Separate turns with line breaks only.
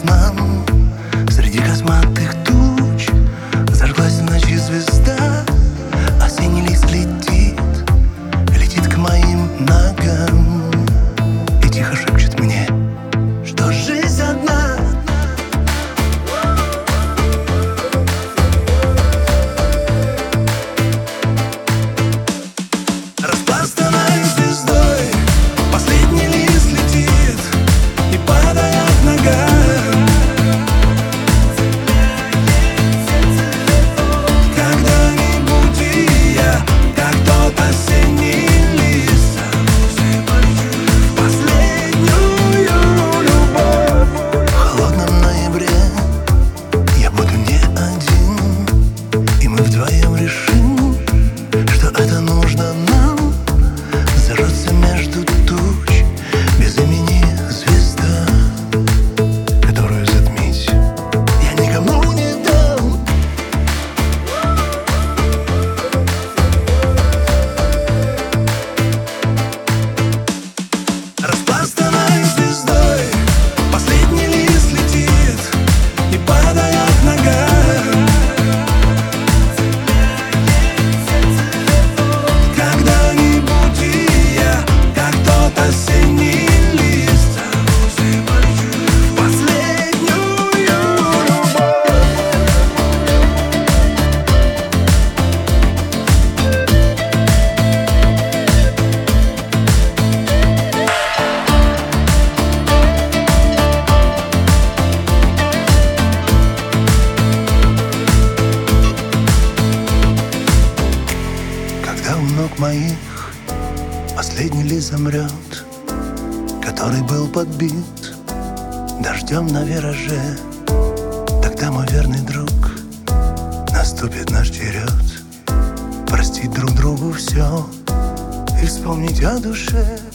нам среди косматых туч зажглась в ночи звезда. Осенний лист летит, летит к моим ногам и тихо шепчет мне, что жизнь одна. Распластанной звездой последний лист летит и падая к ногам. Когда-нибудь и я, как тот осенний лист, в последнюю любовь. В холодном ноябре я буду не один, и мы вдвоем решим, что это нужно нам. Зажжется между туч без имени звезда, которую затмить я никому не дам. Распластанной звездой последний лист летит и падая к ногам. Когда-нибудь и я, как тот осенний лист, в последнюю любовь. Когда у ног моих последний лист замрет, который был подбит дождем на вираже, тогда, мой верный друг, наступит наш черед простить друг другу все и вспомнить о душе.